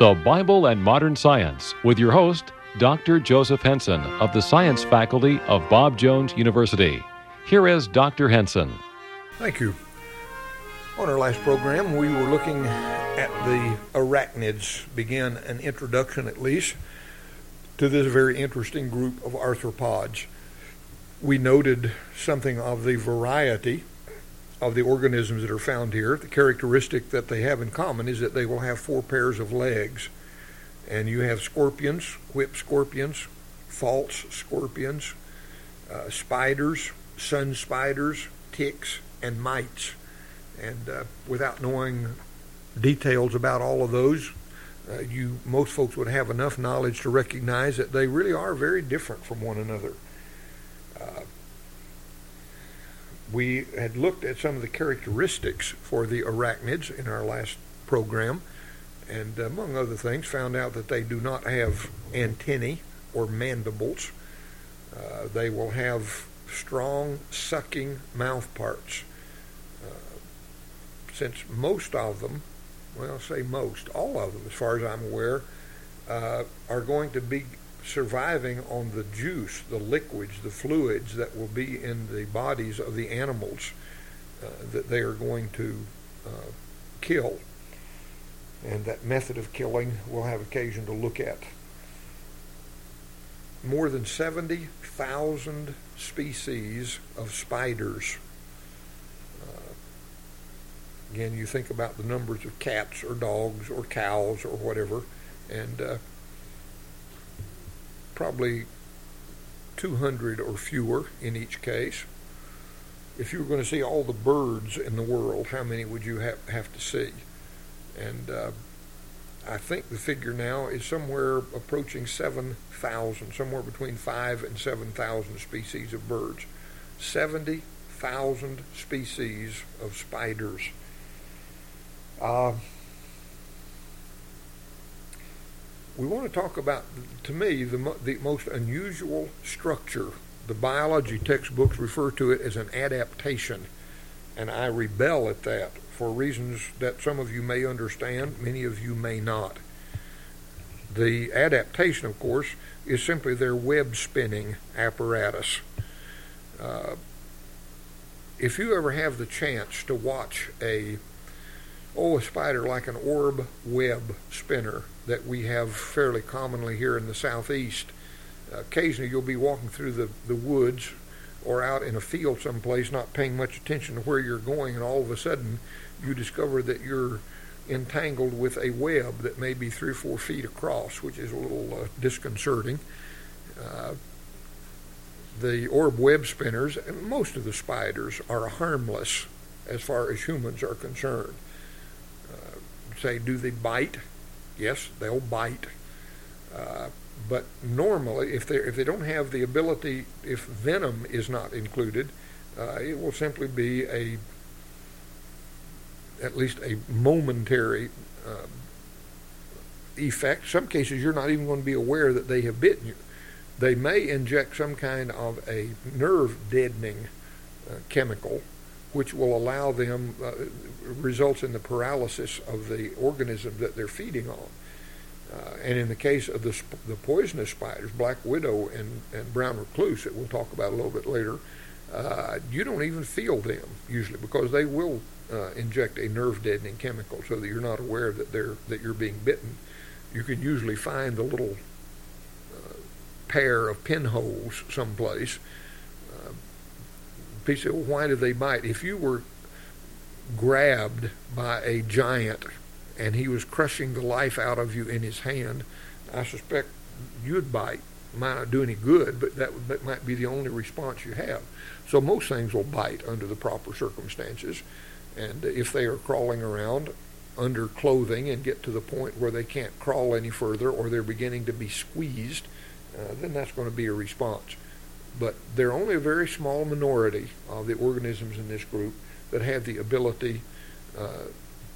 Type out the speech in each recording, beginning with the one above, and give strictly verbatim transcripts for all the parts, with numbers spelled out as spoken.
The Bible and Modern Science with your host, Doctor Joseph Henson of the Science Faculty of Bob Jones University. Here is Doctor Henson. Thank you. On our last program, we were looking at the arachnids, began an introduction at least to this very interesting group of arthropods. We noted something of the variety of the organisms that are found here. The characteristic that they have in common is that they will have four pairs of legs. And you have scorpions, whip scorpions, false scorpions, uh, spiders, sun spiders, ticks, and mites. And uh, without knowing details about all of those, uh, you most folks would have enough knowledge to recognize that they really are very different from one another. Uh, we had looked at some of the characteristics for the arachnids in our last program, and among other things, found out that they do not have antennae or mandibles. Uh, they will have strong sucking mouth parts. Uh, since most of them, well, say most, all of them, as far as I'm aware, uh, are going to be surviving on the juice, the liquids, the fluids that will be in the bodies of the animals uh, that they are going to uh, kill. And that method of killing we'll have occasion to look at. More than seventy thousand species of spiders. Uh, again, you think about the numbers of cats or dogs or cows or whatever, and uh, probably two hundred or fewer in each case. If you were going to see all the birds in the world, how many would you have, have to see? And uh, I think the figure now is somewhere approaching seven thousand, somewhere between five and seven thousand species of birds. seventy thousand species of spiders. Uh, we want to talk about, to me, the, mo- the most unusual structure. The biology textbooks refer to it as an adaptation, and I rebel at that, for reasons that some of you may understand, many of you may not. The adaptation, of course, is simply their web spinning apparatus. Uh, if you ever have the chance to watch a, oh, a spider like an orb web spinner that we have fairly commonly here in the southeast, occasionally you'll be walking through the, the woods or out in a field someplace, not paying much attention to where you're going, and all of a sudden you discover that you're entangled with a web that may be three or four feet across, which is a little uh, disconcerting. Uh, the orb web spinners, and most of the spiders, are harmless as far as humans are concerned. Uh, say, do they bite? Yes, they'll bite. Uh, But normally, if they if they don't have the ability, if venom is not included, uh, it will simply be a at least a momentary uh, effect. Some cases, you're not even going to be aware that they have bitten you. They may inject some kind of a nerve deadening uh, chemical, which will allow them uh, results in the paralysis of the organism that they're feeding on. Uh, and in the case of the, sp- the poisonous spiders, black widow and, and brown recluse, that we'll talk about a little bit later, uh, you don't even feel them usually, because they will uh, inject a nerve deadening chemical so that you're not aware that they're that you're being bitten. You can usually find the little uh, pair of pinholes someplace. Uh, people say, well, why do they bite? If you were grabbed by a giant and he was crushing the life out of you in his hand, I suspect you'd bite. Might not do any good, but that, would, that might be the only response you have. So most things will bite under the proper circumstances, and if they are crawling around under clothing and get to the point where they can't crawl any further, or they're beginning to be squeezed, uh, then that's going to be a response. But they're only a very small minority of the organisms in this group that have the ability, uh,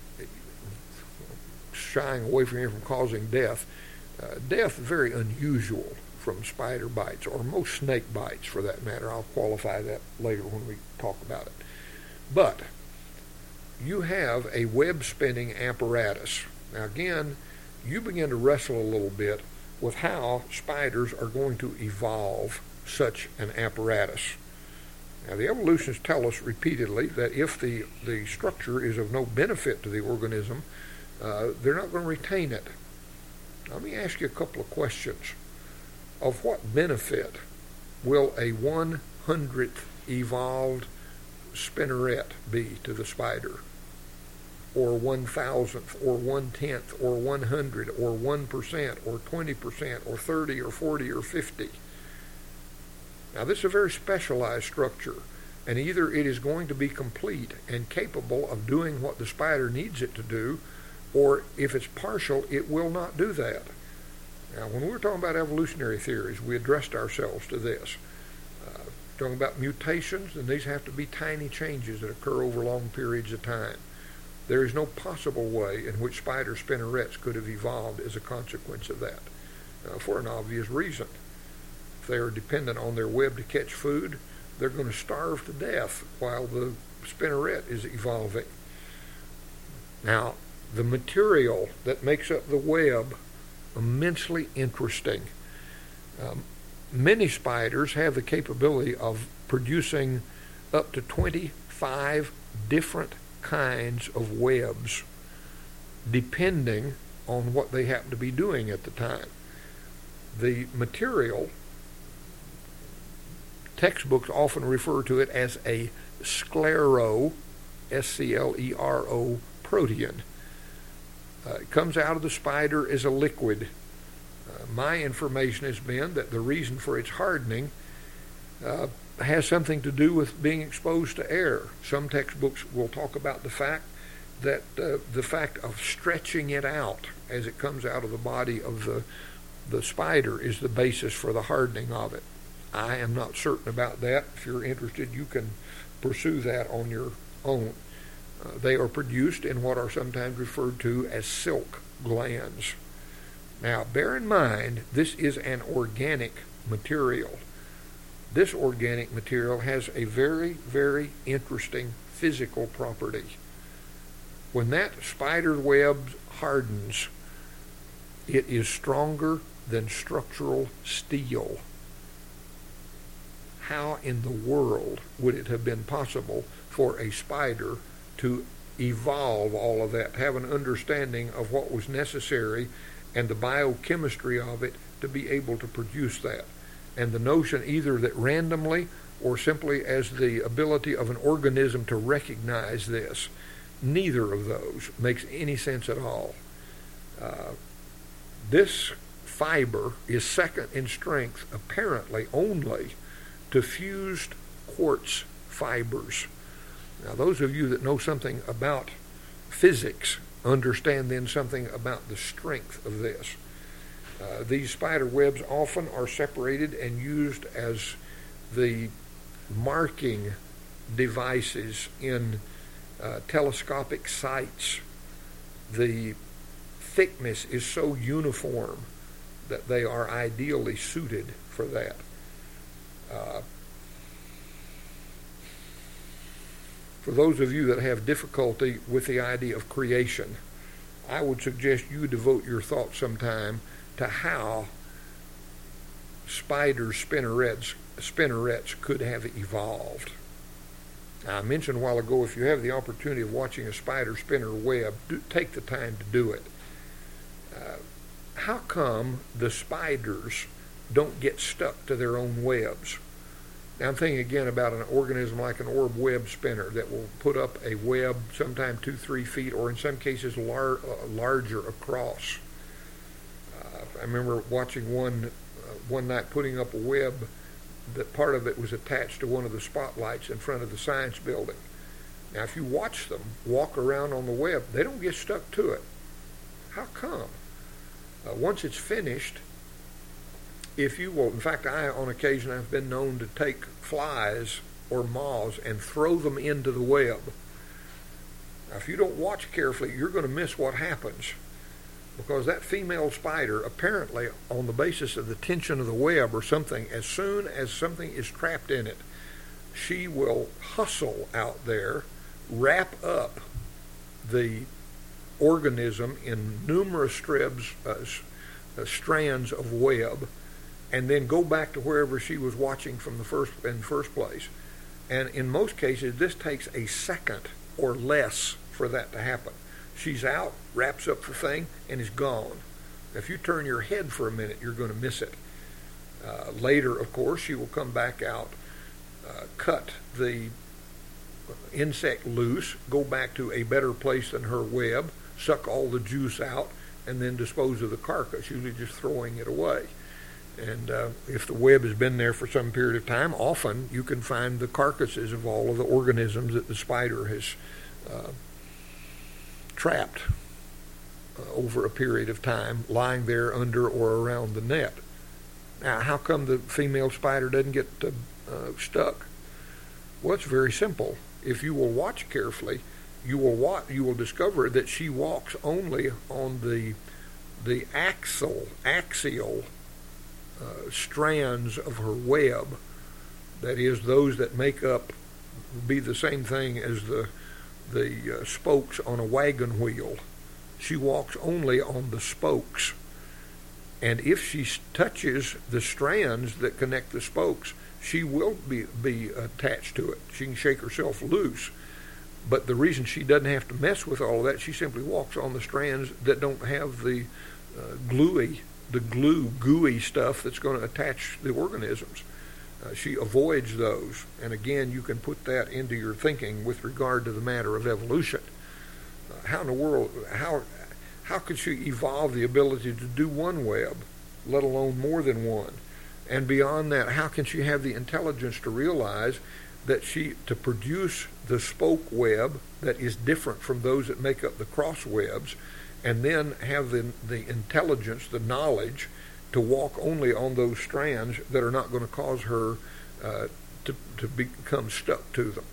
shying away from here from causing death. Uh, death is very unusual from spider bites, or most snake bites for that matter. I'll qualify that later when we talk about it. But you have a web spinning apparatus. Now again, you begin to wrestle a little bit with how spiders are going to evolve such an apparatus. Now, the evolutionists tell us repeatedly that if the, the structure is of no benefit to the organism, uh, they're not going to retain it. Let me ask you a couple of questions. Of what benefit will a one hundredth evolved spinneret be to the spider? Or one thousandth, or one tenth, or one hundred, or one percent, or twenty percent, or thirty, or forty, or fifty? Now, this is a very specialized structure, and either it is going to be complete and capable of doing what the spider needs it to do, or if it's partial, it will not do that. Now, when we were talking about evolutionary theories, we addressed ourselves to this. Uh, talking about mutations, and these have to be tiny changes that occur over long periods of time. There is no possible way in which spider spinnerets could have evolved as a consequence of that, uh, for an obvious reason. If they are dependent on their web to catch food, they're going to starve to death while the spinneret is evolving. Now, the material that makes up the web, immensely interesting. Um, many spiders have the capability of producing up to twenty-five different kinds of webs, depending on what they happen to be doing at the time. The material, textbooks often refer to it as a sclero, S C L E R O, protein. Uh, it comes out of the spider as a liquid. Uh, my information has been that the reason for its hardening uh, has something to do with being exposed to air. Some textbooks will talk about the fact that uh, the fact of stretching it out as it comes out of the body of the, the spider is the basis for the hardening of it. I am not certain about that. If you're interested, you can pursue that on your own. Uh, they are produced in what are sometimes referred to as silk glands. Now, bear in mind, this is an organic material. This organic material has a very, very interesting physical property. When that spider web hardens, it is stronger than structural steel. How in the world would it have been possible for a spider to evolve all of that, to have an understanding of what was necessary and the biochemistry of it to be able to produce that? And the notion either that randomly or simply as the ability of an organism to recognize this, neither of those makes any sense at all. Uh, this fiber is second in strength, apparently only to fused quartz fibers. Now, those of you that know something about physics understand then something about the strength of this. Uh, these spider webs often are separated and used as the marking devices in uh, telescopic sights. The thickness is so uniform that they are ideally suited for that. Uh, For those of you that have difficulty with the idea of creation, I would suggest you devote your thoughts sometime to how spider spinnerets, spinnerets could have evolved. Now, I mentioned a while ago, if you have the opportunity of watching a spider spinner web, do, take the time to do it. Uh, how come the spiders don't get stuck to their own webs? Now, I'm thinking again about an organism like an orb web spinner that will put up a web sometime two, three feet, or in some cases lar- uh, larger across. Uh, I remember watching one uh, one night putting up a web that part of it was attached to one of the spotlights in front of the science building. Now, if you watch them walk around on the web, they don't get stuck to it. How come? Uh, once it's finished, if you will, in fact, I, on occasion, I've been known to take flies or moths and throw them into the web. Now, if you don't watch carefully, you're going to miss what happens, because that female spider, apparently, on the basis of the tension of the web or something, as soon as something is trapped in it, she will hustle out there, wrap up the organism in numerous strips, uh, uh, strands of web, and then go back to wherever she was watching from the first in the first place. And in most cases, this takes a second or less for that to happen. She's out, wraps up the thing, and is gone. If you turn your head for a minute, you're going to miss it. Uh, later, of course, she will come back out, uh, cut the insect loose, go back to a better place than her web, suck all the juice out, and then dispose of the carcass, usually just throwing it away. And uh, if the web has been there for some period of time, often you can find the carcasses of all of the organisms that the spider has uh, trapped uh, over a period of time, lying there under or around the net. Now, how come the female spider doesn't get uh, uh, stuck? Well, it's very simple. If you will watch carefully, you will watch, you will discover that she walks only on the the axial axial uh, strands of her web. That is, those that make up be the same thing as the the uh, spokes on a wagon wheel. She walks only on the spokes. And if she touches the strands that connect the spokes, she will be, be attached to it. She can shake herself loose. But the reason she doesn't have to mess with all of that, she simply walks on the strands that don't have the uh, gluey, the glue, gooey stuff that's going to attach the organisms. Uh, she avoids those. And again, you can put that into your thinking with regard to the matter of evolution. Uh, how in the world, how... How could she evolve the ability to do one web, let alone more than one? And beyond that, how can she have the intelligence to realize that she, to produce the spoke web that is different from those that make up the cross webs, and then have the, the intelligence, the knowledge, to walk only on those strands that are not going to cause her uh, to, to become stuck to them?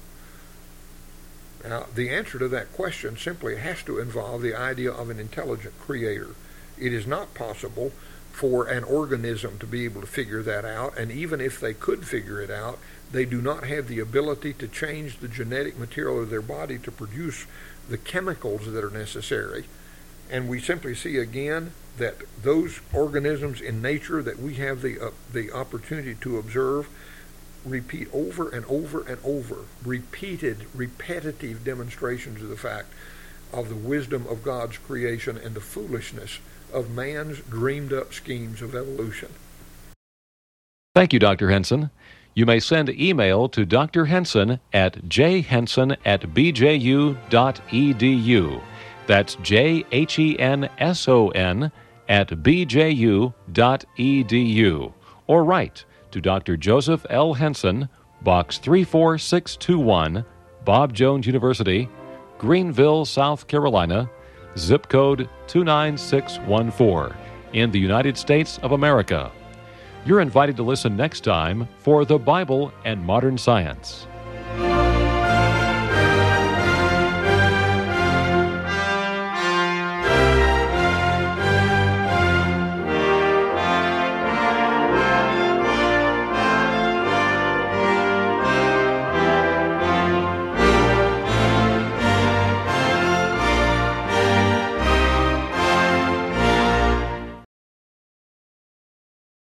Now, the answer to that question simply has to involve the idea of an intelligent creator. It is not possible for an organism to be able to figure that out, and even if they could figure it out, they do not have the ability to change the genetic material of their body to produce the chemicals that are necessary. And we simply see again that those organisms in nature that we have the uh, the opportunity to observe repeat over and over and over, repeated, repetitive demonstrations of the fact of the wisdom of God's creation and the foolishness of man's dreamed-up schemes of evolution. Thank you, Doctor Henson. You may send email to Doctor Henson at jhenson at b j u dot e d u. That's J H E N S O N at b j u dot e d u. Or write to Doctor Joseph L. Henson, Box three four six two one, Bob Jones University, Greenville, South Carolina, zip code two nine six one four, in the United States of America. You're invited to listen next time for The Bible and Modern Science.